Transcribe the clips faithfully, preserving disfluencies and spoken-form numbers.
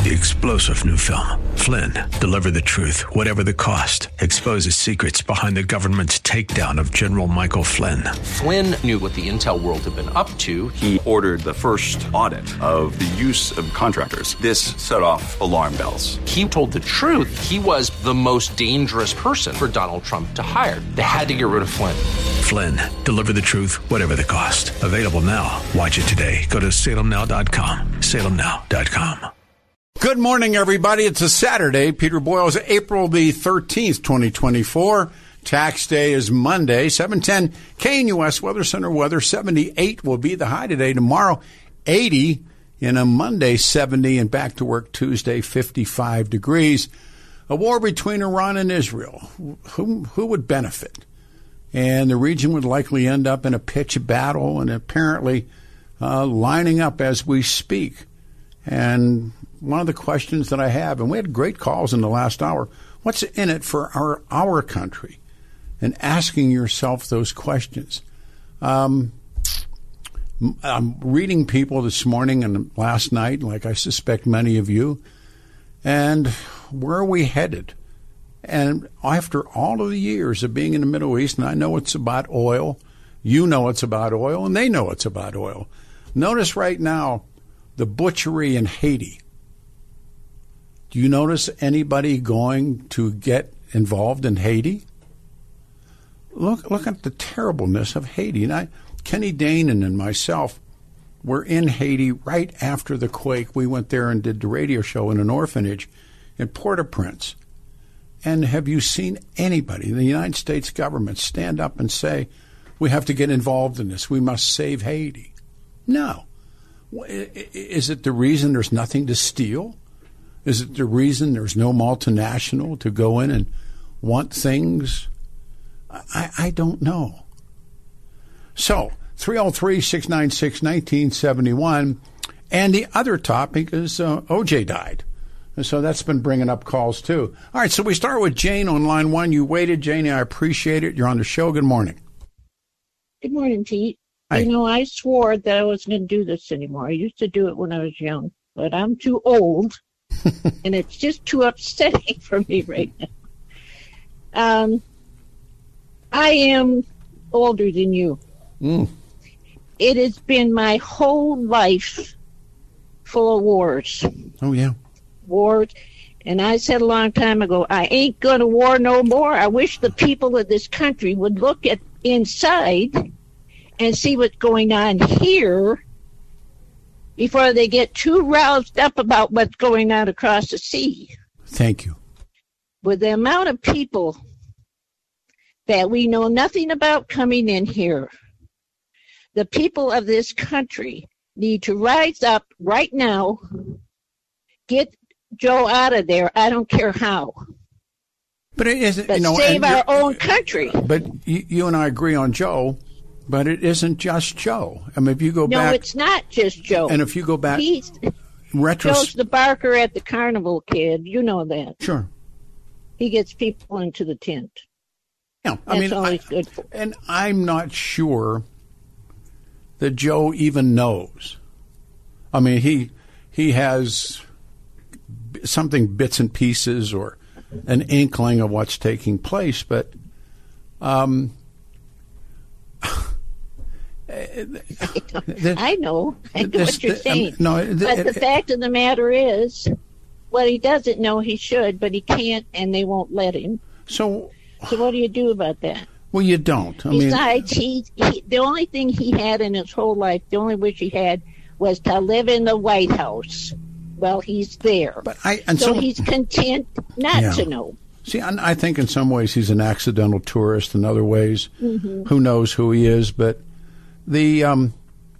The explosive new film, Flynn, deliver the truth, whatever the cost, exposes secrets behind the government's takedown of General Michael Flynn. Flynn knew what the intel world had been up to. He ordered the first audit of the use of contractors. This set off alarm bells. He told the truth. He was the most dangerous person for Donald Trump to hire. They had to get rid of Flynn. Flynn, deliver the truth, whatever the cost. Available now. Watch it today. Go to salem now dot com. salem now dot com. Good morning, everybody. It's a Saturday. Peter Boyle's April the thirteenth, twenty twenty-four. Tax day is Monday, seven ten. K N U S Weather Center weather, seventy-eight will be the high today. Tomorrow, eighty. In a Monday, seventy. And back to work Tuesday, fifty-five degrees. A war between Iran and Israel. Who, who would benefit? And the region would likely end up in a pitched battle and apparently uh, lining up as we speak. And one of the questions that I have, and we had great calls in the last hour, what's in it for our our country? And asking yourself those questions. Um, I'm reading people this morning and last night, like I suspect many of you, and where are we headed? And after all of the years of being in the Middle East, and I know it's about oil, you know it's about oil, and they know it's about oil. Notice right now the butchery in Haiti. Do you notice anybody going to get involved in Haiti? Look look at the terribleness of Haiti. And I, Kenny Danon and myself were in Haiti right after the quake. We went there and did the radio show in an orphanage in Port-au-Prince. And have you seen anybody in the United States government stand up and say, we have to get involved in this, we must save Haiti? No. Is it the reason there's nothing to steal? Is it the reason there's no multinational to go in and want things? I, I don't know. So, three oh three, six nine six, one nine seven one. And the other topic is uh, O J died. And so that's been bringing up calls, too. All right, so we start with Jane on line one. You waited, Jane. I appreciate it. You're on the show. Good morning. Good morning, Pete. Hi. You know, I swore that I wasn't going to do this anymore. I used to do it when I was young, but I'm too old, and it's just too upsetting for me right now. Um, I am older than you. Mm. It has been my whole life full of wars. Oh, yeah. Wars. And I said a long time ago, I ain't going to war no more. I wish the people of this country would look at inside and see what's going on here before they get too roused up about what's going on across the sea. Thank you. With the amount of people that we know nothing about coming in here, the people of this country need to rise up right now, get Joe out of there. I don't care how. But it isn't, but you know, save our own country. But you, you and I agree on Joe, but it isn't just Joe. I mean, if you go no, back. No, it's not just Joe. And if you go back. He's, retros- Joe's the barker at the carnival kid. You know that. Sure. He gets people into the tent. Yeah, I That's mean, all I, he's good for. And I'm not sure that Joe even knows. I mean, he he has something, bits and pieces, or an inkling of what's taking place, but um, the, I know, I know this, what you're the, saying. Um, no, the, but the it, fact of the matter is, well, he doesn't know he should, but he can't, and they won't let him. So, so what do you do about that? Well, you don't. I Besides, mean, he, he the only thing he had in his whole life, the only wish he had, was to live in the White House. Well, he's there. But I, and so some, he's content not yeah. to know. See, I, I think in some ways he's an accidental tourist. In other ways, mm-hmm. who knows who he is. But the um,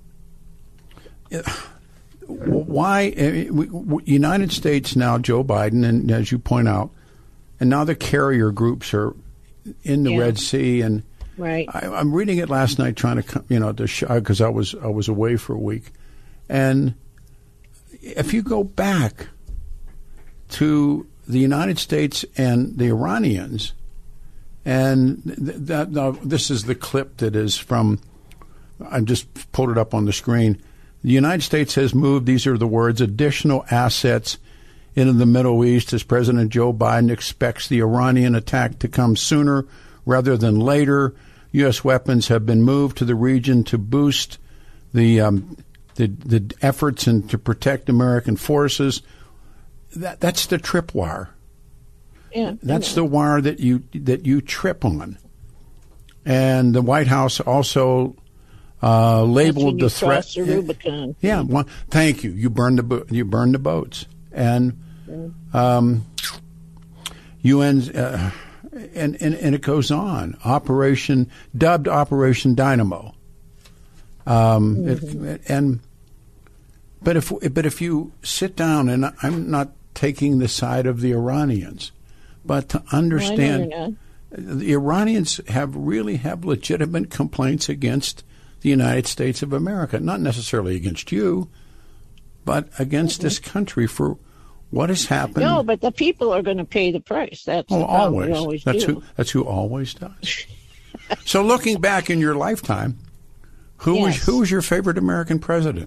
why uh, we, we, United States now, Joe Biden, and as you point out, and now the carrier groups are in the yeah. Red Sea. And right. I, I'm reading it last night, trying to you know to because I was I was away for a week, and if you go back to the United States and the Iranians, and th- that now this is the clip that is from, I just pulled it up on the screen. The United States has moved, these are the words, additional assets into the Middle East as President Joe Biden expects the Iranian attack to come sooner rather than later. U S weapons have been moved to the region to boost the um, the, the efforts and to protect American forces. That that's the tripwire. Yeah, that's the wire that you that you trip on. And the White House also uh, labeled the threat. The Rubicon. Yeah, well, thank you. You burned the bo- you burned the boats, and um, U N uh, and, and and it goes on. Operation dubbed Operation Dynamo. Um, mm-hmm. it, and but if but if you sit down, and I'm not taking the side of the Iranians, but to understand. Well, the Iranians have really have legitimate complaints against the United States of America, not necessarily against you, but against mm-hmm. this country for what has happened. No, but the people are going to pay the price. That's oh, always. always that's do. who. That's who always does. So, looking back in your lifetime, who yes. was who was your favorite American president?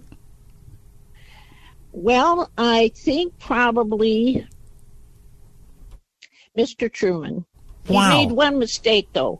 Well, I think probably Mister Truman. He wow. made one mistake, though.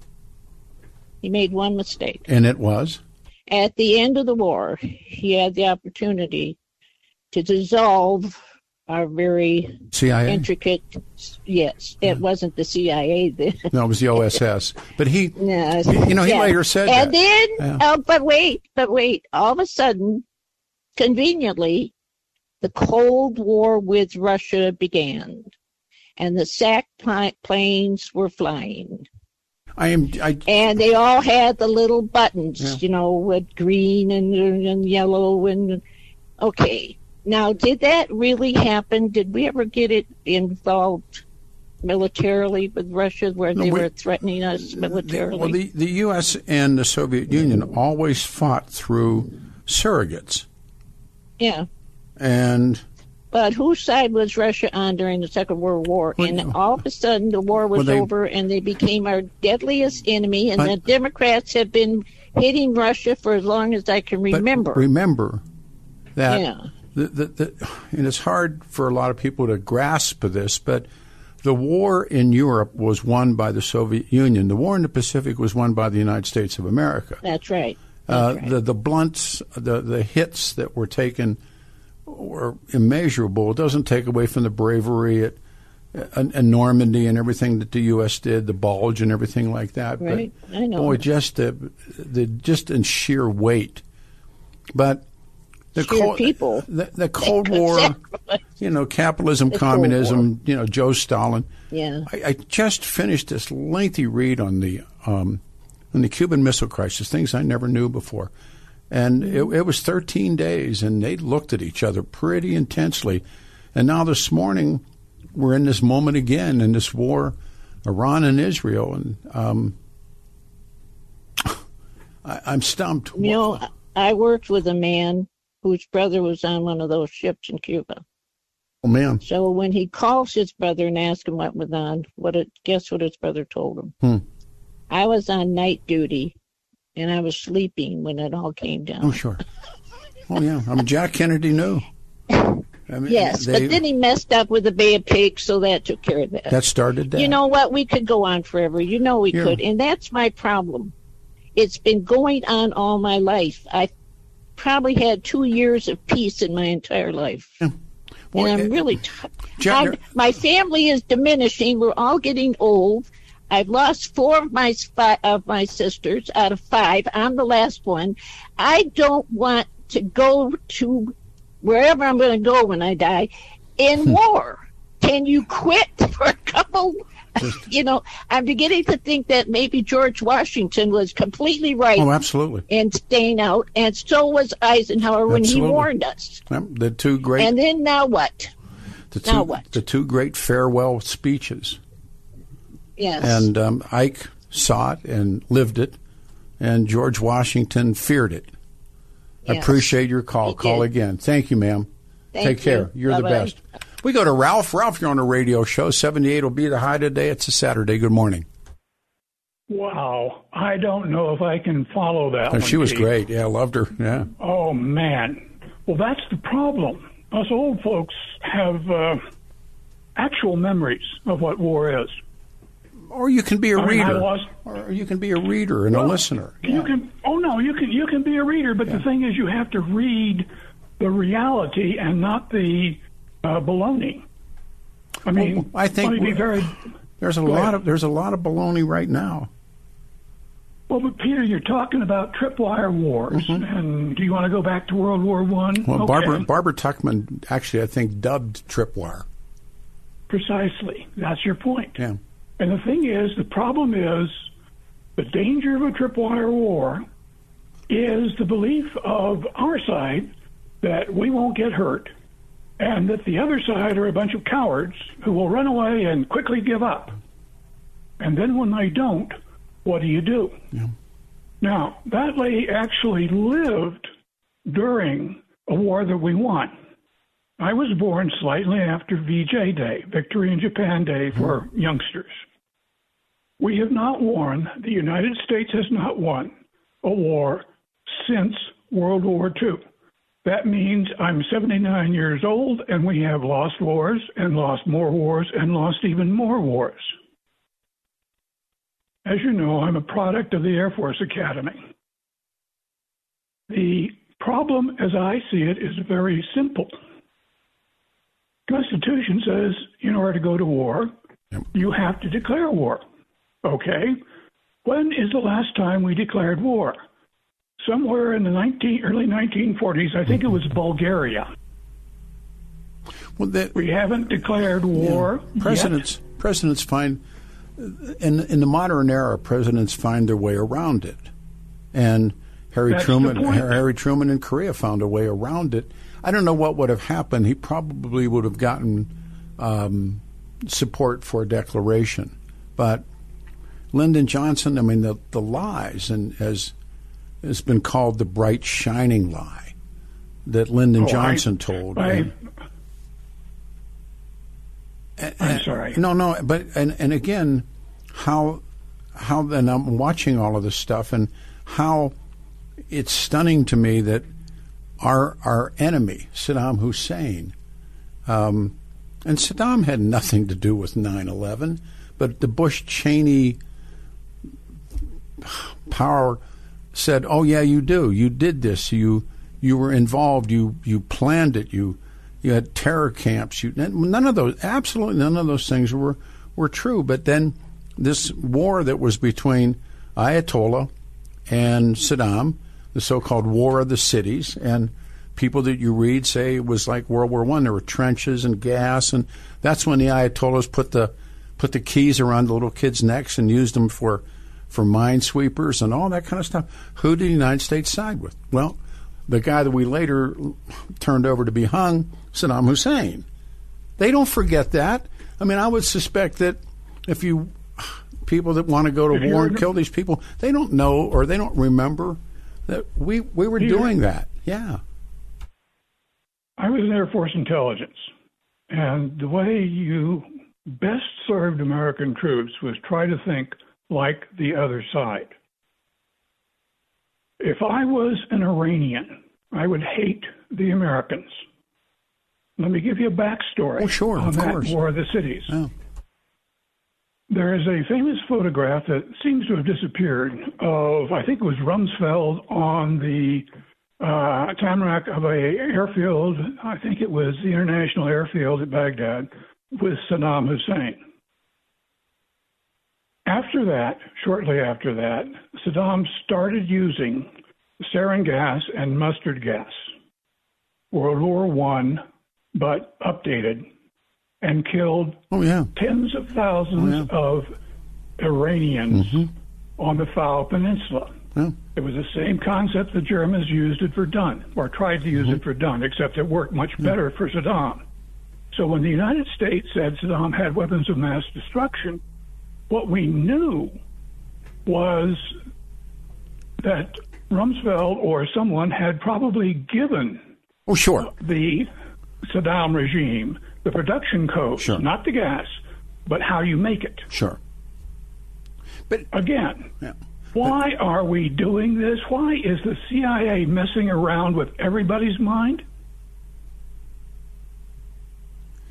He made one mistake. And it was? At the end of the war, he had the opportunity to dissolve our very C I A? intricate... Yes, it yeah. wasn't the C I A then. No, it was the O S S. But he, no, you know, he yeah. later said and that. then, yeah. uh, but wait, but wait. All of a sudden, conveniently, the Cold War with Russia began. And the S A C planes were flying. I am, I, and they all had the little buttons, yeah. you know, with green and, and yellow. And okay, now did that really happen? Did we ever get it involved militarily with Russia, where no, they we, were threatening us militarily? The, well, the, the U S and the Soviet Union always fought through surrogates. Yeah. And. But whose side was Russia on during the Second World War? Well, and all of a sudden, the war was well, they, over, and they became our deadliest enemy. And but, the Democrats have been hitting Russia for as long as I can remember. But remember that, yeah. the, the, the, and it's hard for a lot of people to grasp this, but the war in Europe was won by the Soviet Union. The war in the Pacific was won by the United States of America. That's right. That's uh, right. The the blunts, the the hits that were taken were immeasurable. It doesn't take away from the bravery at, at, at Normandy and everything that the U S did, the Bulge and everything like that. Right, but, I know. Boy, just the, the just in sheer weight. But the sheer cold, people. The, the Cold War, you know, capitalism, the communism, you know, Joe Stalin. Yeah. I, I just finished this lengthy read on the um, on the Cuban Missile Crisis, things I never knew before. And it, it was thirteen days, and they looked at each other pretty intensely. And now this morning, we're in this moment again in this war, Iran and Israel. And um, I, I'm stumped. You know, I worked with a man whose brother was on one of those ships in Cuba. Oh, man. So when he calls his brother and asks him what was on, what it, guess what his brother told him? Hmm. I was on night duty. And I was sleeping when it all came down. Oh, sure. Oh, yeah. I mean, Jack Kennedy knew. I mean, yes, they, but then he messed up with the Bay of Pigs, so that took care of that. That started that. You know what? We could go on forever. You know we yeah. could. And that's my problem. It's been going on all my life. I probably had two years of peace in my entire life. Yeah. Well, and I'm it, really t- Jack, I'm, my family is diminishing. We're all getting old. I've lost four of my five, of my sisters out of five. I'm the last one. I don't want to go to wherever I'm going to go when I die in war. Can you quit for a couple? Just, you know, I'm beginning to think that maybe George Washington was completely right. Oh, absolutely. In staying out, and so was Eisenhower when absolutely. he warned us. Yep, the two great. And then now what? The two, now what? The two great farewell speeches. Yes. And um, Ike saw it and lived it, and George Washington feared it. Yes. I appreciate your call. He call did. again. Thank you, ma'am. Thank Take you. care. You're Bye-bye. the best. We go to Ralph. Ralph, you're on a radio show. seventy-eight will be the high today. It's a Saturday. Good morning. Wow. I don't know if I can follow that Oh, one, she was Pete. great. Yeah, I loved her. Yeah. Oh, man. Well, that's the problem. Us old folks have uh, actual memories of what war is. Or you can be a I mean, I reader. lost- Or you can be a reader and Well, a listener. You Yeah. can. Oh no, you can. You can be a reader, but Yeah. the thing is, you have to read the reality and not the uh, baloney. I mean, Well, I think let me be we- very. There's a Go lot ahead. of there's a lot of baloney right now. Well, but Peter, you're talking about tripwire wars, and do you want to go back to World War One? Mm-hmm. Well, Okay. Barbara Barbara Tuchman actually, I think, dubbed tripwire. Precisely. That's your point. Yeah. And the thing is, the problem is, the danger of a tripwire war is the belief of our side that we won't get hurt, and that the other side are a bunch of cowards who will run away and quickly give up. And then when they don't, what do you do? Yeah. Now, that lady actually lived during a war that we won. I was born slightly after V J Day, Victory in Japan Day for youngsters. We have not won, the United States has not won a war since World War Two. That means I'm seventy-nine years old, and we have lost wars and lost more wars and lost even more wars. As you know, I'm a product of the Air Force Academy. The problem, as I see it, is very simple. Constitution says in order to go to war, Yep. you have to declare war. Okay? When is the last time we declared war? Somewhere in the nineteen, early nineteen forties, I think it was Bulgaria. Well, that, We haven't declared war yet. presidents presidents find in in the modern era, presidents find their way around it, and Harry That's the Truman point. Harry Truman in Korea found a way around it. I don't know what would have happened. He probably would have gotten um, support for a declaration, but Lyndon Johnson, I mean, the the lies, and as has been called the bright shining lie that Lyndon Oh, I- Johnson told. I, and- I'm sorry. No, no, but and and again, how how then I'm watching all of this stuff, and how it's stunning to me that our our enemy Saddam Hussein, um, and Saddam had nothing to do with nine eleven, but the Bush Cheney power said, "Oh yeah, you do. You did this. You you were involved. You you planned it. You." You had terror camps. You, none of those, absolutely none of those things were, were true. But then this war that was between Ayatollah and Saddam, the so-called War of the Cities, and people that you read say it was like World War One. There were trenches and gas, and that's when the Ayatollahs put the put the keys around the little kids' necks and used them for for minesweepers and all that kind of stuff. Who did the United States side with? Well, the guy that we later turned over to be hung, Saddam Hussein. They don't forget that. I mean, I would suspect that if you people that want to go to If war you're- and kill these people, they don't know or they don't remember that we we were Peter. doing that. Yeah. I was in Air Force intelligence, and the way you best served American troops was try to think like the other side. If I was an Iranian, I would hate the Americans. Let me give you a backstory Oh, sure, on of that course. War of the Cities. Oh. There is a famous photograph that seems to have disappeared of, I think it was Rumsfeld on the uh, tarmac of a airfield. I think it was the International Airfield at Baghdad with Saddam Hussein. After that, shortly after that, Saddam started using sarin gas and mustard gas. World War One, but updated, and killed Oh yeah. tens of thousands Oh, of Iranians Mm-hmm. on the Fao Peninsula. Yeah. It was the same concept the Germans used it for Dun, or tried to use Mm-hmm. it for Dun, except it worked much better for Saddam. So when the United States said Saddam had weapons of mass destruction, what we knew was that Rumsfeld or someone had probably given Oh sure. the Saddam regime the production code, Sure. not the gas, but how you make it. Sure. But Again, yeah. why are we doing this? Why is the C I A messing around with everybody's mind?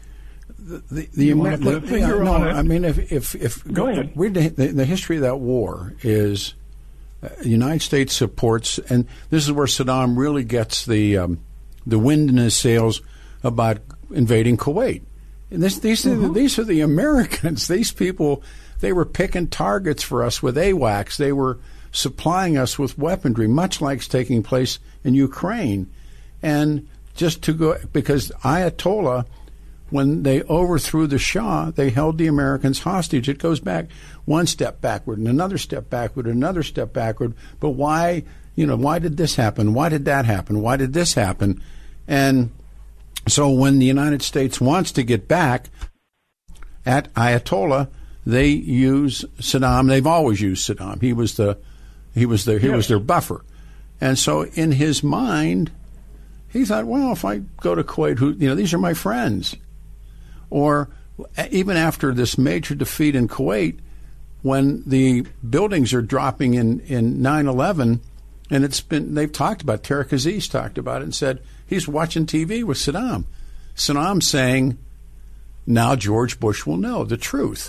The, the, the, you want to put a finger yeah, no, on it? I mean, if if, if Go ahead. Read the, the, the history of that war is uh, the United States supports, and this is where Saddam really gets the um, the wind in his sails about invading Kuwait. And this, these mm-hmm. are the, these are the Americans. These people, they were picking targets for us with AWACS. They were supplying us with weaponry, much like it's taking place in Ukraine. And just to go, because Ayatollah, when they overthrew the Shah, they held the Americans hostage. It goes back one step backward and another step backward, another step backward. But why, you know, why did this happen? Why did that happen? Why did this happen? And so when the United States wants to get back at Ayatollah, they use Saddam. They've always used Saddam. He was the he was their he yes. was their buffer. And so in his mind, he thought, well, if I go to Kuwait, who you know, these are my friends. Or even after this major defeat in Kuwait, when the buildings are dropping in, in nine eleven, and it's been, they've talked about, Tariq Aziz talked about it and said he's watching T V with Saddam. Saddam saying, now George Bush will know the truth.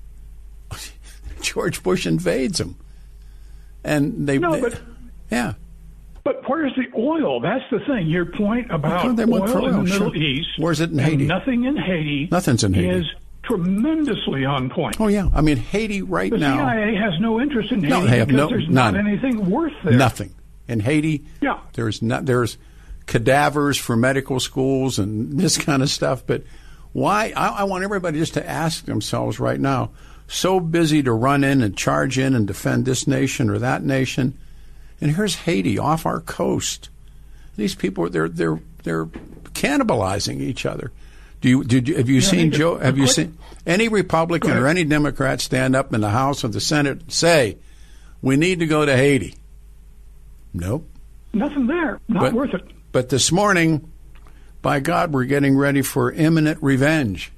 George Bush invades him. And they, no, they but, yeah. But where's the oil? That's the thing. Your point about okay, oil, oil in the Middle sure. East. Where's it in Haiti? Nothing in Haiti. Nothing's in Haiti. Is tremendously on point. Oh, yeah. I mean, Haiti right the now. The C I A has no interest in Haiti no, they have because no, there's none. not anything worth there. Nothing. In Haiti, yeah. there's not, there's cadavers for medical schools and this kind of stuff. But why? I, I want everybody just to ask themselves right now, so busy to run in and charge in and defend this nation or that nation. And here's Haiti off our coast. These people, they're they're they're cannibalizing each other. Do you did you, have you yeah, seen Joe? Have you seen any Republican or any Democrat stand up in the House or the Senate and say, "We need to go to Haiti"? Nope. Nothing there. Not but, worth it. But this morning, by God, we're getting ready for imminent revenge.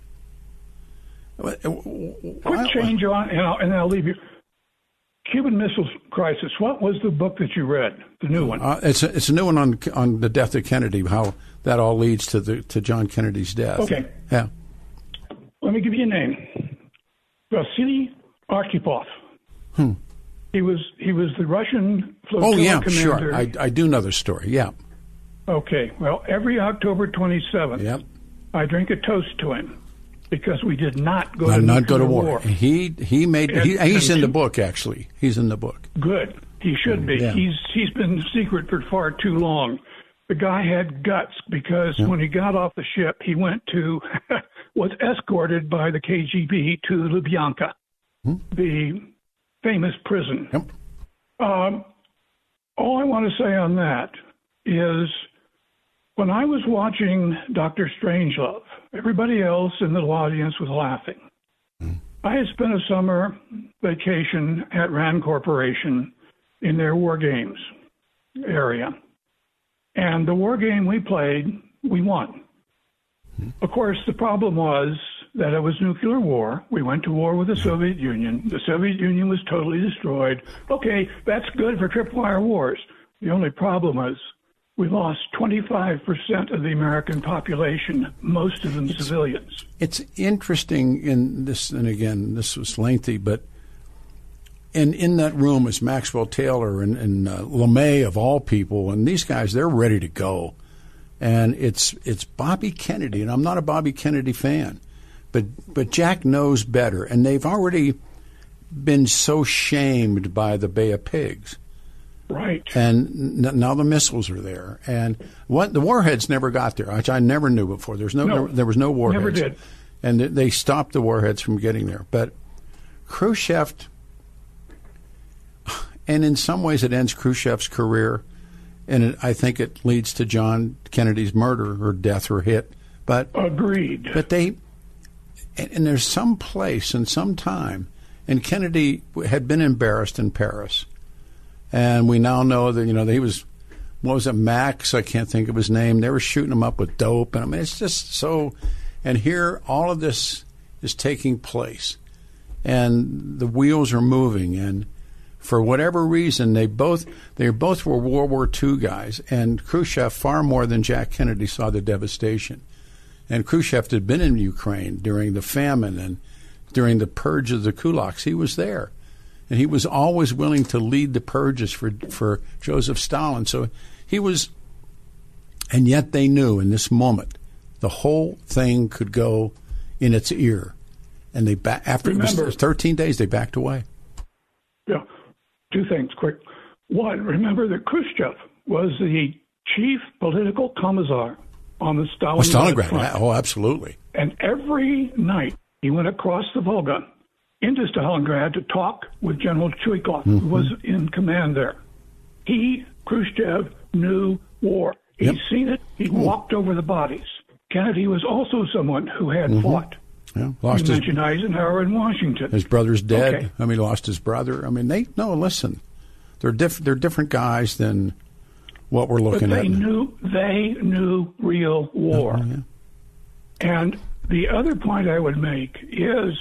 Quick change on, and I'll, and I'll leave you. Cuban Missile Crisis. What was the book that you read? The new one. Uh, it's a, it's a new one on on the death of Kennedy. How that all leads to the to John Kennedy's death. Okay. Yeah. Let me give you a name. Vasily Arkhipov. Hmm. He was he was the Russian flotilla Oh yeah, commander. sure. I I do know the story. Yeah. Okay. Well, every October twenty-seventh, yep. I drink a toast to him. Because we did not go no, to not go to war. war. He he made and, he, he's in two, the book actually. He's in the book. Good. He should be. Yeah. He's he's been secret for far too long. The guy had guts because yeah. when he got off the ship, he went to was escorted by the K G B to Lubyanka, hmm? the famous prison. Yep. Um, all I want to say on that is, when I was watching Doctor Strangelove, everybody else in the audience was laughing. Mm. I had spent a summer vacation at Rand Corporation in their war games area. And the war game we played, we won. Mm. Of course, the problem was that it was nuclear war. We went to war with the Soviet Union. The Soviet Union was totally destroyed. Okay, that's good for tripwire wars. The only problem was we lost twenty-five percent of the American population, most of them it's, civilians. It's interesting in this, and again, this was lengthy, but in, in that room is Maxwell Taylor and, and uh, LeMay, of all people, and these guys, they're ready to go. And it's it's Bobby Kennedy, and I'm not a Bobby Kennedy fan, but but Jack knows better, and they've already been so shamed by the Bay of Pigs. Right. And n- now the missiles are there. And what, the warheads never got there, which I never knew before. There's no, no never, there was no warheads. Never did. And th- they stopped the warheads from getting there. But Khrushchev, and in some ways it ends Khrushchev's career, and it, I think it leads to John Kennedy's murder or death or hit. But agreed. But they, and, and there's some place and some time, and Kennedy had been embarrassed in Paris. And we now know that, you know, that he was, what was it, Max? I can't think of his name. They were shooting him up with dope. And I mean, it's just so, and here all of this is taking place. And the wheels are moving. And for whatever reason, they both, they both were World War Two guys. And Khrushchev, far more than Jack Kennedy, saw the devastation. And Khrushchev had been in Ukraine during the famine and during the purge of the kulaks. He was there. And he was always willing to lead the purges for, for Joseph Stalin. So he was, and yet they knew in this moment the whole thing could go in its ear. And they ba- after Remember, it was thirteen days, they backed away. Yeah, two things quick. One, remember that Khrushchev was the chief political commissar on the Stalingrad, oh, Stalingrad. front. Oh, absolutely. And every night he went across the Volga into Stalingrad to talk with General Chuikov, mm-hmm. who was in command there. He, Khrushchev, knew war. He'd yep. seen it. He mm. walked over the bodies. Kennedy was also someone who had mm-hmm. fought. Yeah, lost you his, mentioned Eisenhower in Washington. His brother's dead. Okay. I mean, he lost his brother. I mean, they no. Listen, they're diff, They're different guys than what we're looking but they at. Knew, they knew real war. Oh, yeah. And the other point I would make is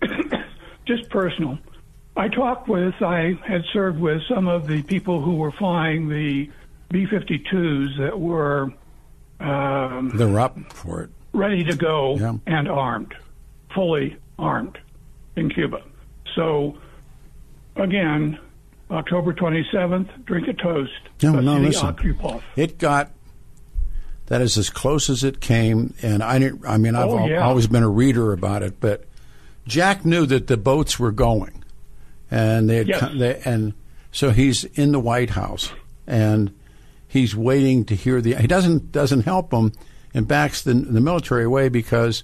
just personal. I talked with, I had served with some of the people who were flying the B fifty-twos that were um, they're up for it, ready to go yeah. and armed, fully armed in Cuba. So, again, October twenty-seventh, drink a toast. No, no, listen. Okrupov. It got, that is as close as it came, and I didn't, I mean, I've oh, al- yeah. always been a reader about it, but Jack knew that the boats were going, and they, had yes. come, they and so he's in the White House, and he's waiting to hear the, he doesn't, doesn't help them and backs the, the military away because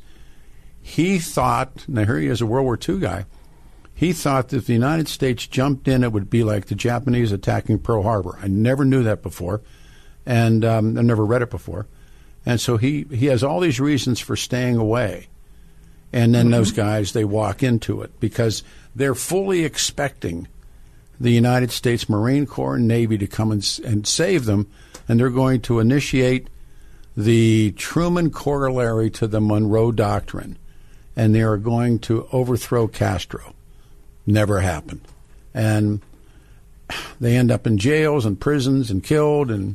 he thought, now here he is, a World War Two guy, he thought that if the United States jumped in, it would be like the Japanese attacking Pearl Harbor. I never knew that before, and um, I never read it before. And so he, he has all these reasons for staying away. And then mm-hmm. those guys, they walk into it because they're fully expecting the United States Marine Corps and Navy to come and, and save them, and they're going to initiate the Truman corollary to the Monroe Doctrine, and they are going to overthrow Castro. Never happened. And they end up in jails and prisons and killed, and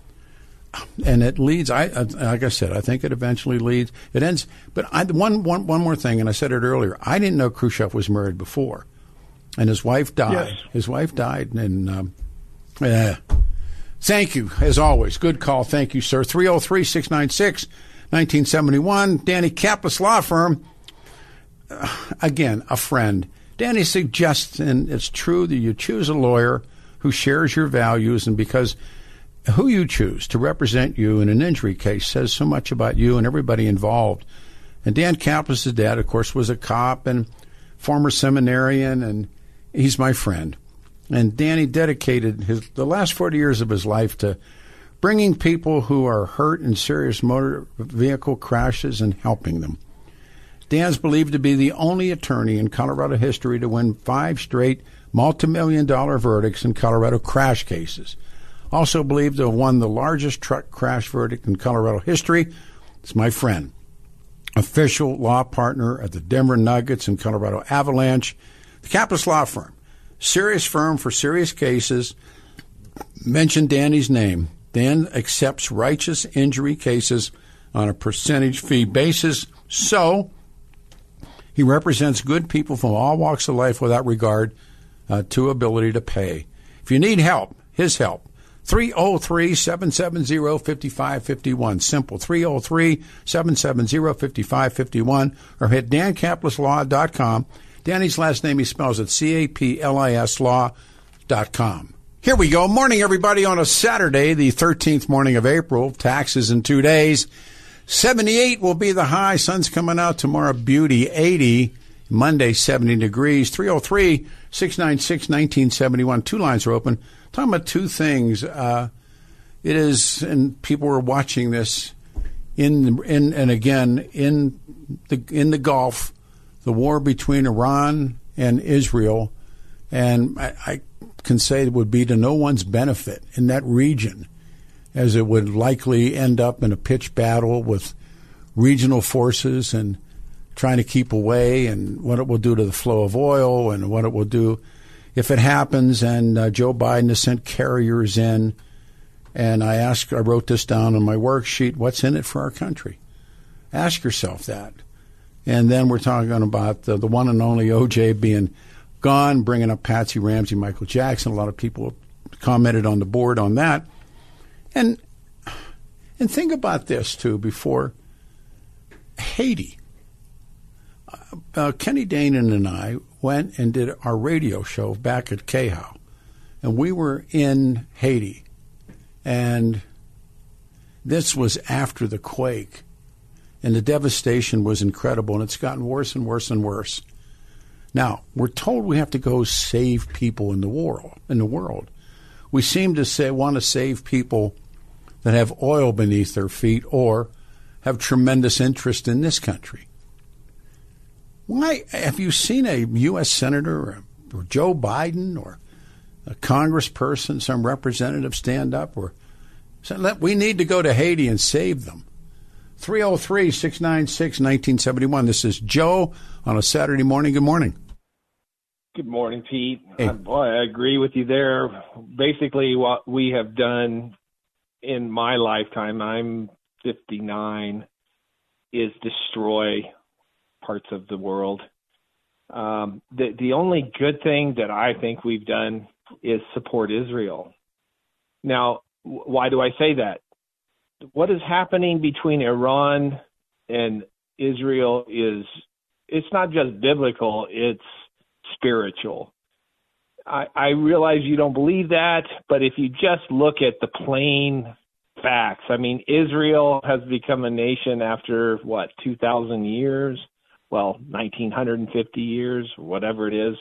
and it leads, I, like I said, I think it eventually leads, it ends, but I, one, one, one more thing, and I said it earlier, I didn't know Khrushchev was married before, and his wife died. Yes. His wife died, and um, uh, thank you, as always. Good call. Thank you, sir. three oh three, six nine six, nineteen seventy-one, Danny Kaplis Law Firm. Uh, again, a friend. Danny suggests, and it's true, that you choose a lawyer who shares your values, and because who you choose to represent you in an injury case says so much about you and everybody involved. And Dan Kaplis' dad, of course, was a cop and former seminarian, and he's my friend. And Danny dedicated his the last forty years of his life to bringing people who are hurt in serious motor vehicle crashes and helping them. Dan's believed to be the only attorney in Colorado history to win five straight multi-million dollar verdicts in Colorado crash cases. Also believed to have won the largest truck crash verdict in Colorado history. It's my friend, official law partner at the Denver Nuggets and Colorado Avalanche, the Kaplis Law Firm. Serious firm for serious cases. Mention Danny's name. Dan accepts righteous injury cases on a percentage fee basis. So he represents good people from all walks of life without regard uh, to ability to pay. If you need help, his help, three oh three, seven seven zero, five five five one. Simple, three oh three, seven seven zero, five five five one, or hit dan kaplis law dot com. Danny's last name, he spells it C A P L I S law dot com. Here we go. Morning, everybody, on a Saturday, the thirteenth morning of April. Taxes in two days. seventy-eight will be the high. Sun's coming out tomorrow. Beauty, eighty. Monday, seventy degrees. three oh three, six nine six, nineteen seventy-one. Two lines are open. Talking about two things. Uh, it is, and people are watching this in, in, and again, in the, in the Gulf, the war between Iran and Israel, and I, I can say it would be to no one's benefit in that region, as it would likely end up in a pitched battle with regional forces and trying to keep away, and what it will do to the flow of oil, and what it will do if it happens. And uh, Joe Biden has sent carriers in, and I asked, I wrote this down on my worksheet, what's in it for our country? Ask yourself that. And then we're talking about the, the one and only O J being gone, bringing up Patsy Ramsey, Michael Jackson. A lot of people commented on the board on that. And and think about this, too, before Haiti. Uh, Kenny Danon and I went and did our radio show back at K H O W, and we were in Haiti. And this was after the quake, and the devastation was incredible, and it's gotten worse and worse and worse. Now, we're told we have to go save people in the world. In the world, we seem to say want to save people that have oil beneath their feet or have tremendous interest in this country. Why have you seen a U S senator or, or Joe Biden or a congressperson, some representative stand up or say, let, we need to go to Haiti and save them? three oh three, six nine six, one nine seven one. This is Joe on a Saturday morning. Good morning. Good morning, Pete. Hey. Uh, boy, I agree with you there. Basically, what we have done in my lifetime, I'm fifty-nine, is destroy parts of the world. Um, the, the only good thing that I think we've done is support Israel. Now, why do I say that? What is happening between Iran and Israel is, it's not just biblical, it's spiritual. I, I realize you don't believe that, but if you just look at the plain facts, I mean, Israel has become a nation after, what, two thousand years? Well, nineteen fifty years, whatever it is.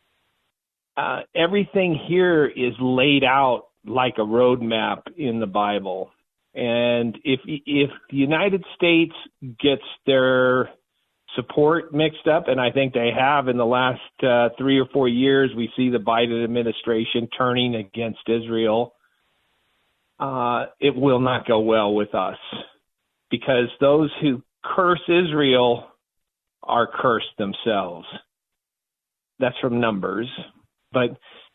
Uh, everything here is laid out like a roadmap in the Bible. And if if the United States gets their support mixed up, and I think they have in the last uh, three or four years, we see the Biden administration turning against Israel, uh, it will not go well with us, because those who curse Israel are cursed themselves. That's from Numbers. But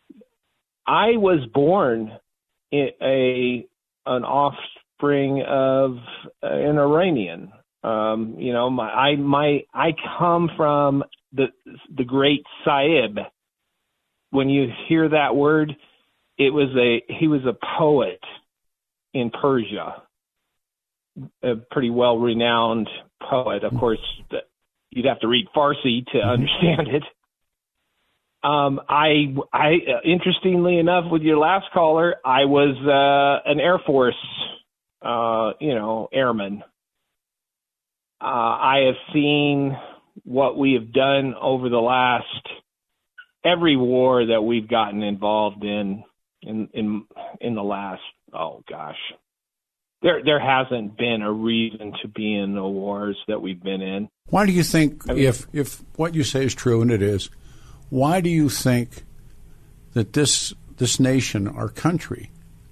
I was born in a an offspring of an Iranian. Um, you know, my I my I come from the the great Saib. When you hear that word, it was a he was a poet in Persia, a pretty well renowned poet. Of course, you'd have to read Farsi to understand it. Um, I, I, uh, interestingly enough, with your last caller, I was uh, an Air Force, uh, you know, airman. Uh, I have seen what we have done over the last every war that we've gotten involved in, in, in, in the last. Oh gosh, there there hasn't been a reason to be in the wars that we've been in. Why do you think, I mean, if if what you say is true, and it is, why do you think that this this nation, our country,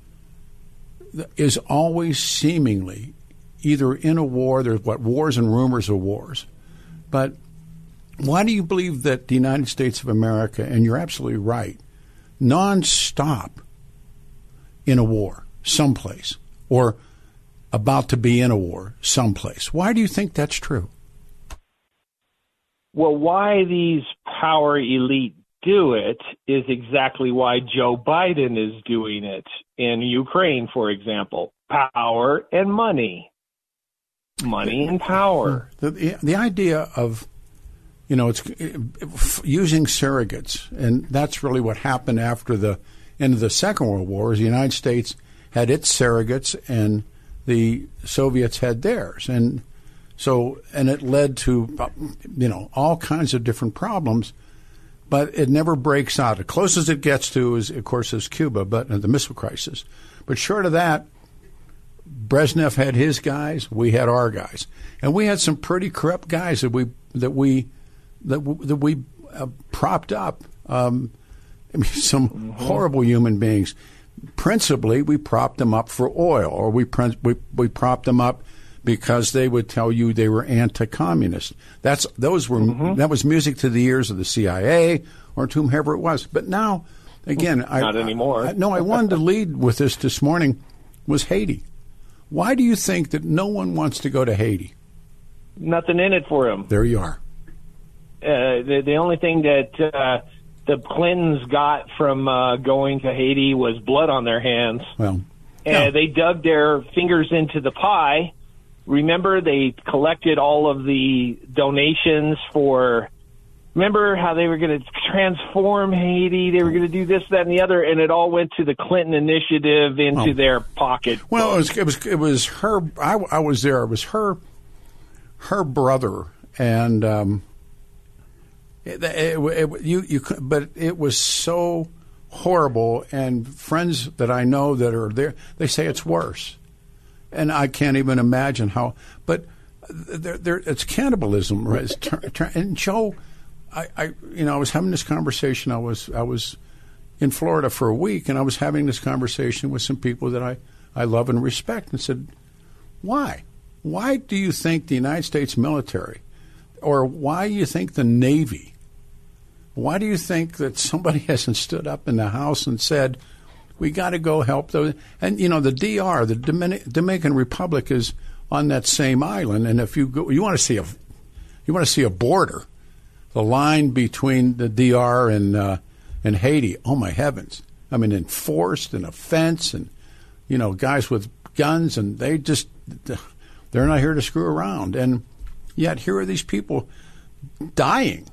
is always seemingly either in a war? There's what wars and rumors of wars, but why do you believe that the United States of America, and you're absolutely right, nonstop in a war someplace, or about to be in a war someplace? Why do you think that's true? Well, why these power elite do it is exactly why Joe Biden is doing it in Ukraine, for example. Power and money. Money and power. The, the, the idea of, you know, it's using surrogates, and that's really what happened after the end of the Second World War, is the United States had its surrogates and the Soviets had theirs. And so, and it led to, you know, all kinds of different problems, but it never breaks out. The closest it gets to is, of course, is Cuba, but uh, the missile crisis. But short of that, Brezhnev had his guys, we had our guys, and we had some pretty corrupt guys that we that we that, w- that we uh, propped up. Um, I mean, some mm-hmm. horrible human beings. Principally, we propped them up for oil, or we we we propped them up because they would tell you they were anti-communist. That's those were mm-hmm. that was music to the ears of the C I A or to whomever it was. But now, again, not I, anymore. I, no, I wanted to lead with this this morning. Was Haiti? Why do you think that no one wants to go to Haiti? Nothing in it for him. There you are. Uh, the, the only thing that uh, the Clintons got from uh, going to Haiti was blood on their hands. Well, yeah. yeah. They dug their fingers into the pie. Remember, they collected all of the donations for... Remember how they were going to transform Haiti? They were going to do this, that, and the other, and it all went to the Clinton initiative into oh. their pocket. Well, it was, it was it was her. I, I was there. It was her, her brother, and um, it, it, it, you you. But it was so horrible. And friends that I know that are there, they say it's worse, and I can't even imagine how. But there, there, it's cannibalism, right? It's, and Joe. I, I, you know, I was having this conversation. I was, I was in Florida for a week, and I was having this conversation with some people that I, I love and respect, and said, "Why? Why do you think the United States military, or why do you think the Navy? Why do you think that somebody hasn't stood up in the House and said, we got to go help those?" And you know, the D R, the Dominican, Dominican Republic, is on that same island, and if you go, you want to see a, you want to see a border. The line between the D R and uh, and Haiti, oh my heavens! I mean, enforced and a fence, and you know, guys with guns, and they just they're not here to screw around. And yet, here are these people dying.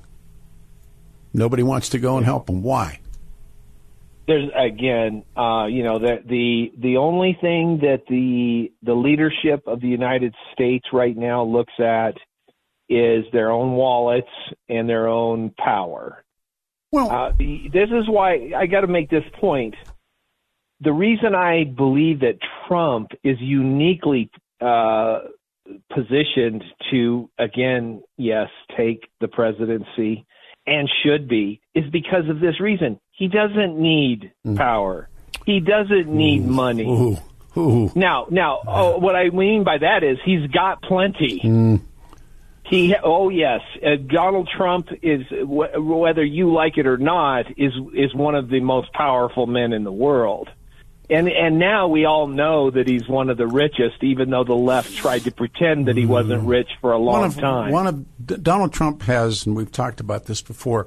Nobody wants to go and help them. Why? There's again, uh, you know, the the the only thing that the the leadership of the United States right now looks at is their own wallets and their own power. Well, uh, this is why I got to make this point. The reason I believe that Trump is uniquely uh, positioned to, again, yes, take the presidency and should be, is because of this reason. He doesn't need mm. power. He doesn't need ooh, money. Ooh, ooh. Now, now, oh, what I mean by that is he's got plenty. Mm. He, oh yes, uh, Donald Trump is, w- whether you like it or not, is is one of the most powerful men in the world, and and now we all know that he's one of the richest, even though the left tried to pretend that he wasn't rich for a long one of, time. One of Donald Trump has, and we've talked about this before,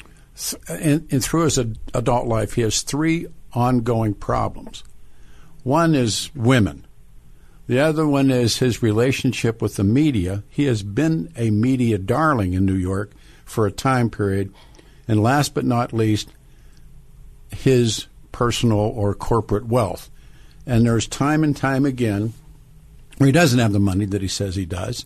and, and through his adult life, he has three ongoing problems. One is women. The other one is his relationship with the media. He has been a media darling in New York for a time period. And last but not least, his personal or corporate wealth. And there's time and time again where he doesn't have the money that he says he does.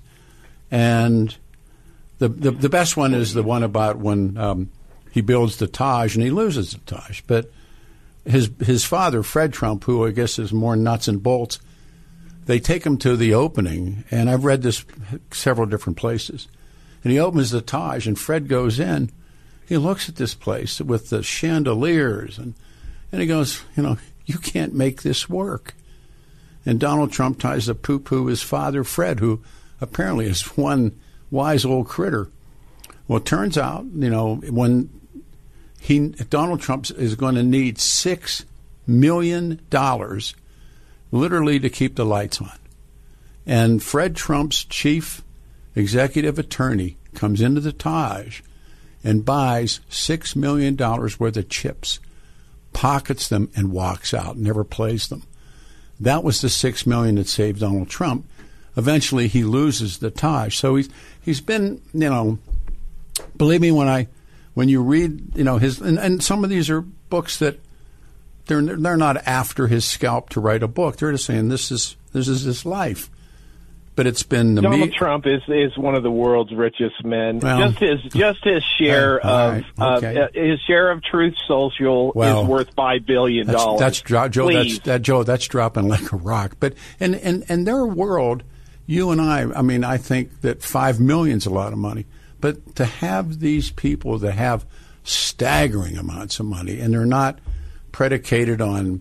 And the the, the best one is the one about when um, he builds the Taj and he loses the Taj. But his his father, Fred Trump, who I guess is more nuts and bolts, they take him to the opening, and I've read this several different places. And he opens the Taj, and Fred goes in. He looks at this place with the chandeliers, and, and he goes, you know, you can't make this work. And Donald Trump tries to poo-poo his father, Fred, who apparently is one wise old critter. Well, it turns out, you know, when he Donald Trump is going to need six million dollars literally to keep the lights on. And Fred Trump's chief executive attorney comes into the Taj and buys six million dollars worth of chips, pockets them, and walks out, never plays them. That was the six million dollars that saved Donald Trump. Eventually, he loses the Taj. So he's he's been, you know, believe me, when I when you read, you know, his, and, and some of these are books that They're they're not after his scalp to write a book. They're just saying this is this is his life. But it's been the Donald me- Trump is, is one of the world's richest men. Well, just his just his share uh, of right, okay. uh, his share of Truth Social well, is worth five billion dollars. That's, that's Joe. Please. That's that Joe. That's dropping like a rock. But in in in their world, you and I. I mean, I think that five million is a lot of money. But to have these people that have staggering amounts of money, and they're not predicated on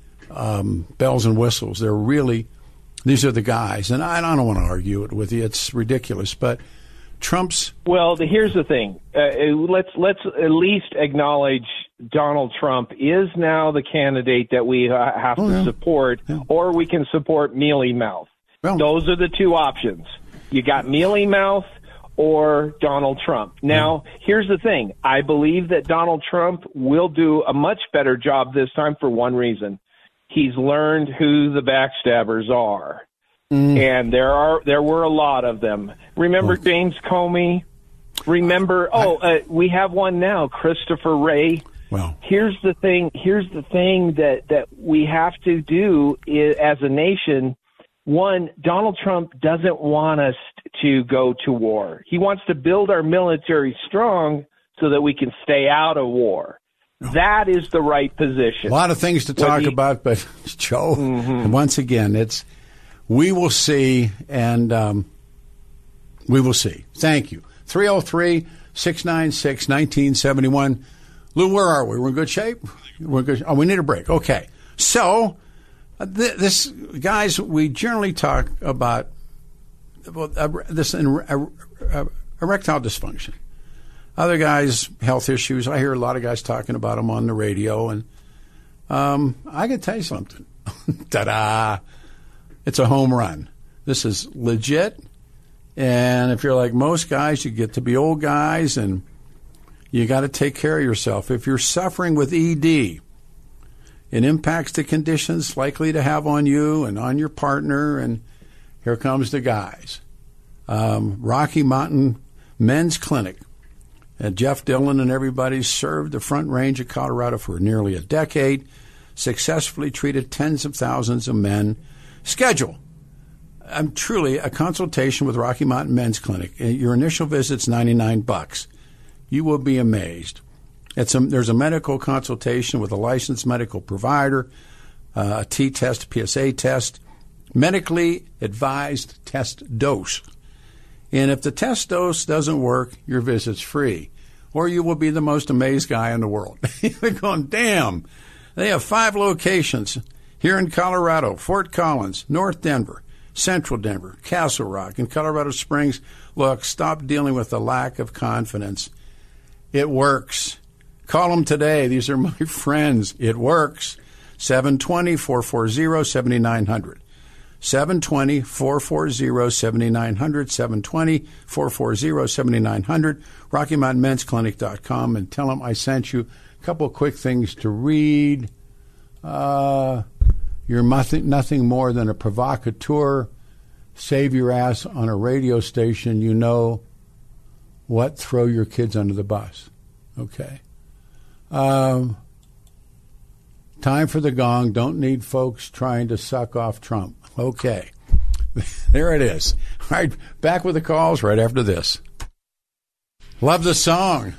um, bells and whistles. They're really, these are the guys. And I, I don't want to argue it with you. It's ridiculous. But Trump's... Well, the, here's the thing. Uh, let's let's at least acknowledge Donald Trump is now the candidate that we uh, have oh, to yeah. support, yeah. or we can support Mealy Mouth. Well, those are the two options. You got Mealy Mouth or Donald Trump. Now, here's the thing. I believe that Donald Trump will do a much better job this time for one reason. He's learned who the backstabbers are. Mm. And there are there were a lot of them. Remember well, James Comey? Remember, I, oh, uh, we have one now, Christopher Wray. Well, here's the thing. Here's the thing that, that we have to do is, as a nation. One, Donald Trump doesn't want us to go to war. He wants to build our military strong so that we can stay out of war. That is the right position. A lot of things to talk he, about, but Joe, mm-hmm. once again, it's we will see, and um, we will see. Thank you. three oh three, six nine six, one nine seven one. Lou, where are we? We're in good shape? We're in good. Oh, we need a break. Okay. So, uh, th- this, guys, we generally talk about well, uh, this uh, uh, erectile dysfunction. Other guys, health issues. I hear a lot of guys talking about them on the radio, and um, I can tell you something. Ta-da! It's a home run. This is legit, and if you're like most guys, you get to be old guys, and you got to take care of yourself. If you're suffering with E D, it impacts the conditions likely to have on you and on your partner, and here comes the guys. Um, Rocky Mountain Men's Clinic. Uh, Jeff Dillon and everybody served the Front Range of Colorado for nearly a decade, successfully treated tens of thousands of men. Schedule. Um, truly, a consultation with Rocky Mountain Men's Clinic. Your initial visit's ninety-nine bucks. You will be amazed. It's a, there's a medical consultation with a licensed medical provider, uh, a T-test, P S A test, medically advised test dose. And if the test dose doesn't work, your visit's free. Or you will be the most amazed guy in the world. You're going, damn. They have five locations here in Colorado: Fort Collins, North Denver, Central Denver, Castle Rock, and Colorado Springs. Look, stop dealing with the lack of confidence. It works. Call them today. These are my friends. It works. seven two zero, four four zero, seven nine zero zero. seven two zero, four four zero, seven nine zero zero. seven two zero, four four zero, seven nine zero zero. Rocky Mountain Men's Clinic dot com, and tell them I sent you. A couple of quick things to read. Uh, you're nothing, nothing more than a provocateur. Save your ass on a radio station. You know what? Throw your kids under the bus. Okay. Um, time for the gong. Don't need folks trying to suck off Trump. Okay. There it is. All right. Back with the calls right after this. Love the song.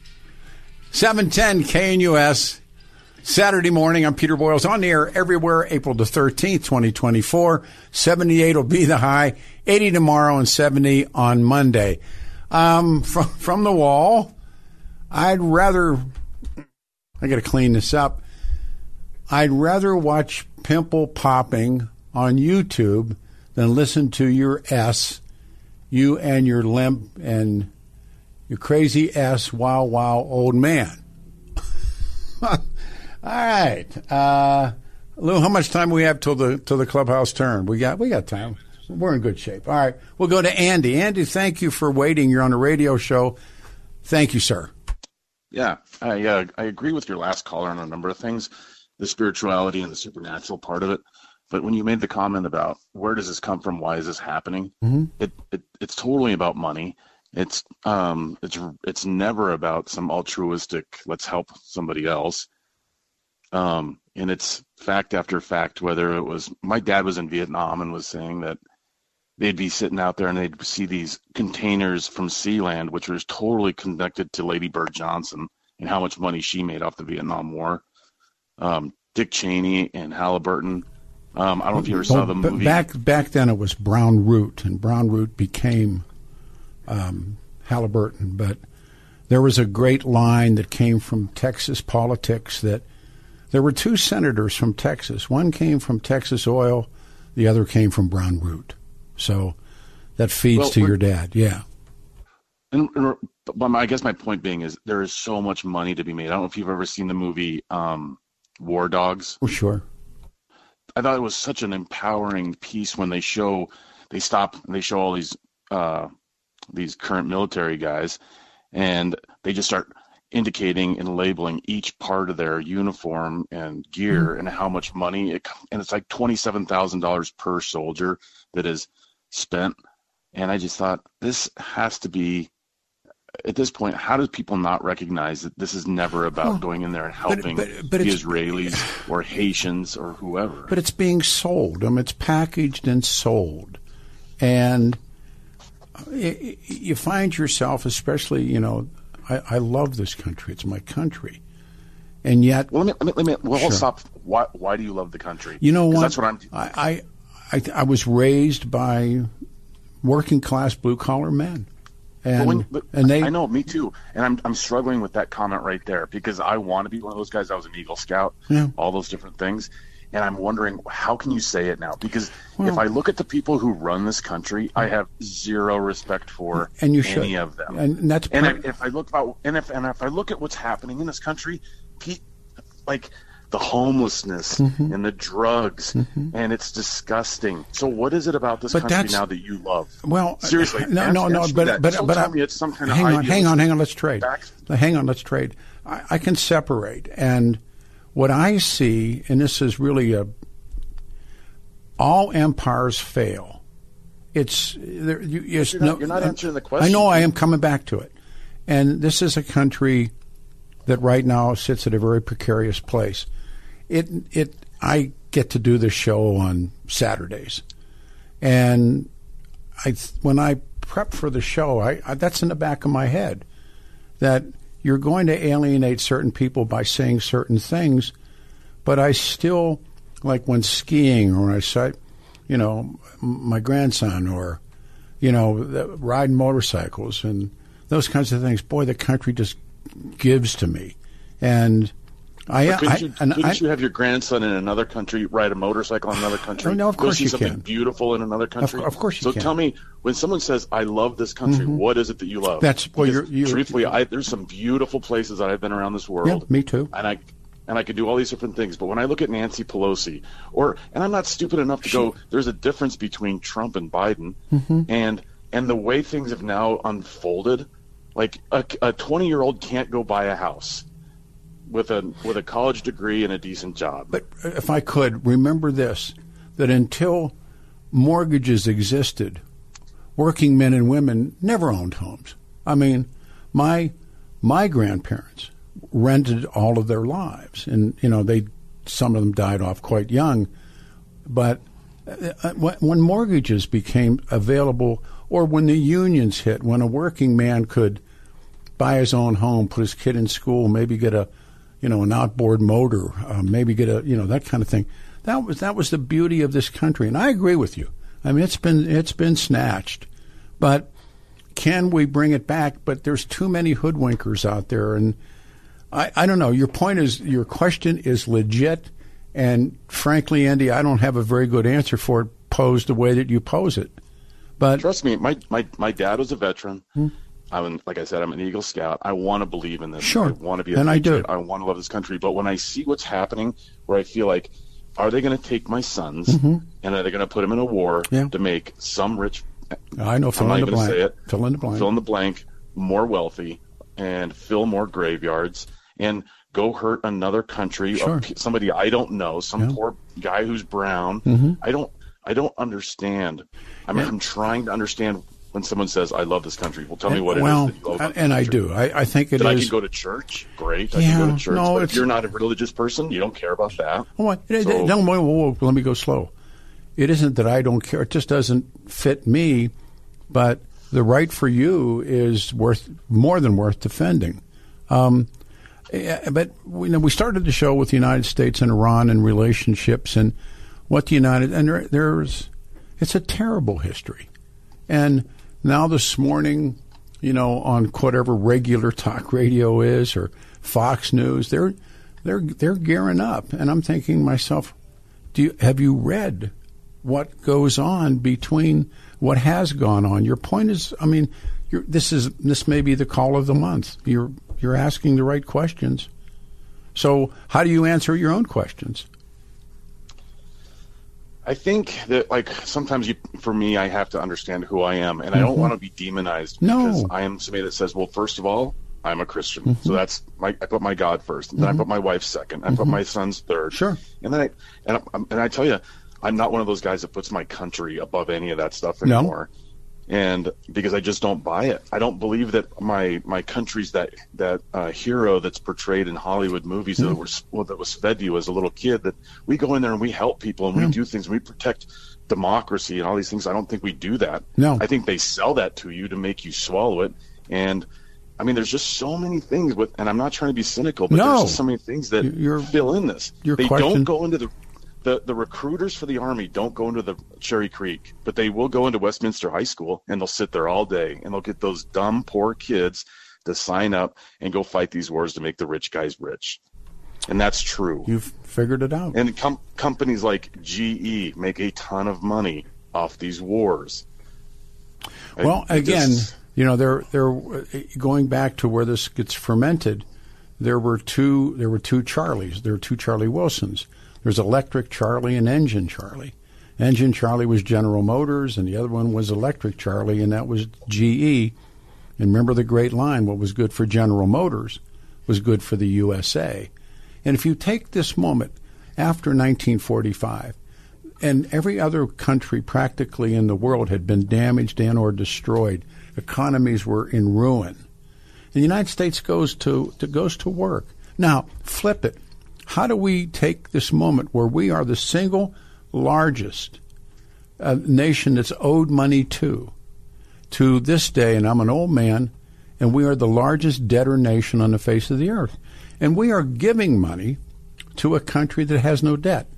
seven ten K N U S. Saturday morning, I'm Peter Boyles, on the air everywhere, April the thirteenth, twenty twenty-four. seventy-eight will be the high, eighty tomorrow, and seventy on Monday. Um, from, from the wall, I'd rather, I got to clean this up. I'd rather watch pimple popping on YouTube than listen to your S, you and your limp and your crazy S, wow, wow, old man. All right. Uh, Lou, how much time do we have till the till the clubhouse turn? We got we got time. We're in good shape. All right. We'll go to Andy. Andy, thank you for waiting. You're on a radio show. Thank you, sir. Yeah, I uh, I agree with your last caller on a number of things, the spirituality and the supernatural part of it. But when you made the comment about where does this come from, why is this happening, mm-hmm. it, it it's totally about money. It's um it's it's never about some altruistic let's help somebody else. Um, and it's fact after fact, whether it was my dad was in Vietnam and was saying that they'd be sitting out there and they'd see these containers from Sealand, which was totally connected to Lady Bird Johnson and how much money she made off the Vietnam War. Um, Dick Cheney and Halliburton. Um, I don't know if you ever saw the movie. Back back then it was Brown Root, and Brown Root became um, Halliburton. But there was a great line that came from Texas politics that there were two senators from Texas. One came from Texas Oil. The other came from Brown Root. So that feeds well, to your dad. Yeah. And, and but my, I guess my point being is there is so much money to be made. I don't know if you've ever seen the movie um, War Dogs. Oh, sure. I thought it was such an empowering piece when they show, they stop and they show all these uh, these current military guys, and they just start indicating and labeling each part of their uniform and gear mm-hmm. and how much money it, and it's like twenty-seven thousand dollars per soldier that is spent. And I just thought, this has to be, at this point, how do people not recognize that this is never about well, going in there and helping but, but, but the Israelis or Haitians or whoever? But it's being sold. I mean, it's packaged and sold. And it, you find yourself, especially, you know, I, I love this country. It's my country. And yet... Well, let me, let me, let me well, sure. stop. Why, why do you love the country? You know what? That's what I'm... I, I, I, I was raised by working-class, blue-collar men. And, but when, but and they... I know, me too. And I'm I'm struggling with that comment right there because I want to be one of those guys. I was an Eagle Scout, yeah. all those different things. And I'm wondering, how can you say it now? Because well, if I look at the people who run this country, I have zero respect for and you any should. of them. And that's and if, if I look about and if and if I look at what's happening in this country, like the homelessness mm-hmm. and the drugs, mm-hmm. and it's disgusting. So what is it about this but country now that you love? Well, seriously, no, answer, no, no. But that. but Don't but tell I, me it's some kind of hang on, hang on, hang on. Let's trade. Back. Hang on, let's trade. I, I can separate, and what I see, and this is really a. All empires fail. It's there. You, you're, no, not, you're not answering the question. I know. I am coming back to it, and this is a country that right now sits at a very precarious place. It it. I get to do this show on Saturdays, and I when I prep for the show, I, I that's in the back of my head that you're going to alienate certain people by saying certain things, but I still. Like when skiing, or I saw, you know, my grandson, or, you know, the, riding motorcycles and those kinds of things. Boy, the country just gives to me, and I. But couldn't I, you, and couldn't I, you have your grandson in another country ride a motorcycle in another country? No, of Go course see you something can. Beautiful in another country. Of, of course you so can. So tell me, when someone says, "I love this country," mm-hmm. what is it that you love? That's well, you're, you're, truthfully, I, there's some beautiful places that I've been around this world. Yeah, me too. And I. And I could do all these different things. But when I look at Nancy Pelosi, or and I'm not stupid enough to go, there's a difference between Trump and Biden, mm-hmm. and and the way things have now unfolded, like a, a twenty-year-old can't go buy a house with a with a college degree and a decent job. But if I could, remember this, that until mortgages existed, working men and women never owned homes. I mean, my my grandparents rented all of their lives, and you know they some of them died off quite young, but when mortgages became available, or when the unions hit, when a working man could buy his own home, put his kid in school, maybe get a you know an outboard motor, uh, maybe get a you know that kind of thing, that was that was the beauty of this country. And I agree with you. I mean, it's been it's been snatched, but can we bring it back? But there's too many hoodwinkers out there, and I, I don't know. Your point is, your question is legit, and frankly, Andy, I don't have a very good answer for it posed the way that you pose it. But trust me, my my, my dad was a veteran. Hmm. I'm like I said, I'm an Eagle Scout. I want to believe in this. Sure, I want to be a and patriot. I do. I want to love this country. But when I see what's happening, where I feel like, are they going to take my sons mm-hmm. and are they going to put them in a war yeah. to make some rich? I know. Fill I'm in the blank. Say it, fill in the blank. Fill in the blank. More wealthy and fill more graveyards and go hurt another country, sure. or somebody I don't know, some yeah. poor guy who's brown. Mm-hmm. I don't, I don't understand. I mean, yeah. I'm trying to understand when someone says, "I love this country." Well, tell me what well, it is that you love. And I do. I, I think it that is. I can go to church. Great. I yeah, can go to church. No, but it's, if you're not a religious person, you don't care about that. Oh, so, no, whoa, whoa, whoa, let me go slow. It isn't that I don't care. It just doesn't fit me. But the right for you is worth more than worth defending. Um, but you know, we started the show with the United States and Iran and relationships and what the United and there, there's it's a terrible history. And now this morning, you know, on whatever regular talk radio is or Fox News, they're they're they're gearing up, and I'm thinking to myself, do you, have you read what goes on between what has gone on? Your point is, I mean, you're, this is this may be the call of the month. You're you're asking the right questions. So how do you answer your own questions? I think that, like, sometimes you, for me, I have to understand who I am, and mm-hmm. I don't want to be demonized no. because I am somebody that says, well, first of all, I'm a Christian. Mm-hmm. So that's my, I put my God first, and then mm-hmm. I put my wife second, I mm-hmm. put my sons third. Sure. And then I, and, I, and I tell you, I'm not one of those guys that puts my country above any of that stuff anymore. No. And because I just don't buy it. I don't believe that my, my country's that, that uh, hero that's portrayed in Hollywood movies mm-hmm. that was, well, that was fed to you as a little kid, that we go in there and we help people and mm-hmm. we do things and we protect democracy and all these things. I don't think we do that. No. I think they sell that to you to make you swallow it. And I mean, there's just so many things with, and I'm not trying to be cynical, but no. there's just so many things that you're, fill in this. Your they question... don't go into the, the, the recruiters for the Army don't go into the Cherry Creek, but they will go into Westminster High School and they'll sit there all day and they'll get those dumb, poor kids to sign up and go fight these wars to make the rich guys rich. And that's true. You've figured it out. And com- companies like G E make a ton of money off these wars. Well, I, again, just, you know, they're they're going back to where this gets fermented. There were two. There were two Charlies. There were two Charlie Wilsons. There's Electric Charlie and Engine Charlie. Engine Charlie was General Motors, and the other one was Electric Charlie, and that was G E. And remember the great line: "What was good for General Motors was good for the U S A." And if you take this moment after nineteen forty-five, and every other country practically in the world had been damaged and or destroyed, economies were in ruin, and the United States goes to, to goes to work. Now, flip it. How do we take this moment where we are the single largest uh, nation that's owed money to, to this day, and I'm an old man, and we are the largest debtor nation on the face of the earth. And we are giving money to a country that has no debt.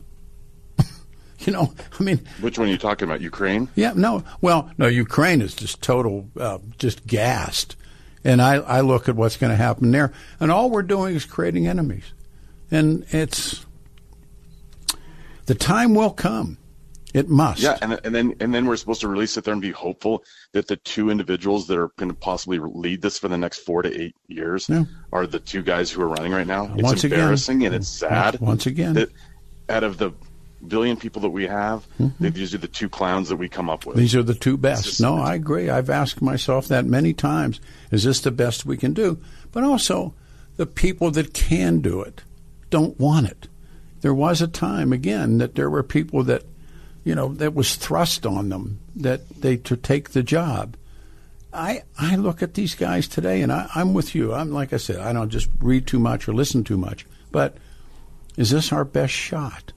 You know, I mean... Which one are you talking about, Ukraine? Yeah, no. Well, no, Ukraine is just total, uh, just gassed. And I, I look at what's going to happen there, and all we're doing is creating enemies. And it's... The time will come. It must. Yeah, and and then and then we're supposed to really sit there and be hopeful that the two individuals that are going to possibly lead this for the next four to eight years yeah. are the two guys who are running right now. It's once embarrassing again, and it's sad. Once again. That out of the billion people that we have, mm-hmm. these are the two clowns that we come up with. These are the two best. Just, no, I agree. I've asked myself that many times. Is this the best we can do? But also, the people that can do it don't want it. There was a time, again, that there were people that, you know, that was thrust on them that they to take the job. I I look at these guys today, and I, I'm with you. I'm like I said, I don't just read too much or listen too much. But is this our best shot?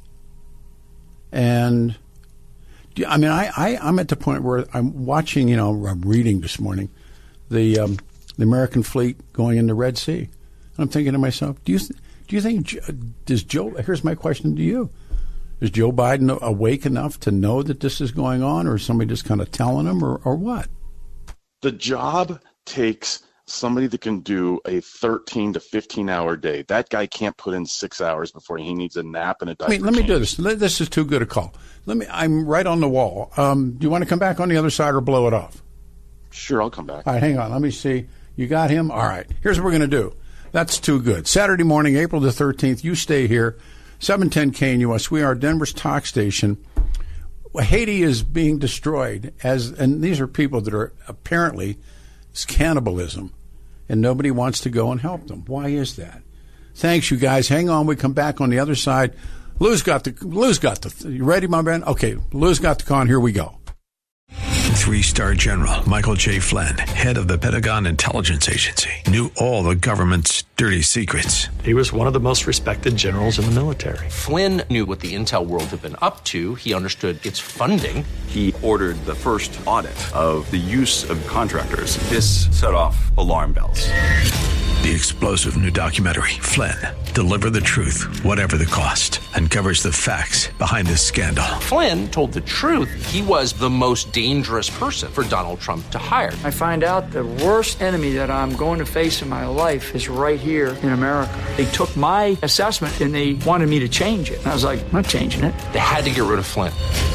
And I mean, I, I I'm at the point where I'm watching. You know, I'm reading this morning the um, the American fleet going in the Red Sea. And I'm thinking to myself, do you th- do you think does Joe? Here's my question to you. Is Joe Biden awake enough to know that this is going on, or is somebody just kind of telling him, or, or what? The job takes somebody that can do a thirteen to fifteen hour day. That guy can't put in six hours before he needs a nap and a diaper Wait, let change. me do this. This is too good a call. Let me. I'm right on the wall. Um, do you want to come back on the other side or blow it off? Sure, I'll come back. All right, hang on. Let me see. You got him? All right. Here's what we're going to do. That's too good. Saturday morning, April the thirteenth, you stay here. seven ten K N U S. We are Denver's talk station. Haiti is being destroyed, as, and these are people that are apparently it's cannibalism, and nobody wants to go and help them. Why is that? Thanks, you guys. Hang on. We come back on the other side. Lou's got the. Lou's got the. You ready, my man? Okay. Lou's got the con. Here we go. Three-star General Michael J. Flynn, head of the Pentagon Intelligence Agency, knew all the government's dirty secrets. He was one of the most respected generals in the military. Flynn knew what the intel world had been up to. He understood its funding. He ordered the first audit of the use of contractors. This set off alarm bells. The explosive new documentary, Flynn, Deliver the Truth, Whatever the Cost, uncovers the facts behind this scandal. Flynn told the truth. He was the most dangerous person for Donald Trump to hire. I find out the worst enemy that I'm going to face in my life is right here in America. They took my assessment and they wanted me to change it. And I was like, I'm not changing it. They had to get rid of Flynn.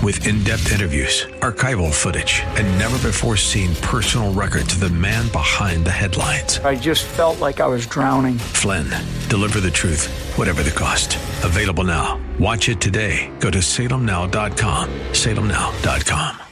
With in-depth interviews, archival footage, and never-before-seen personal records of the man behind the headlines. I just felt like I was drowning. Flynn, deliver the truth, whatever the cost. Available now. Watch it today. Go to salem now dot com. salem now dot com.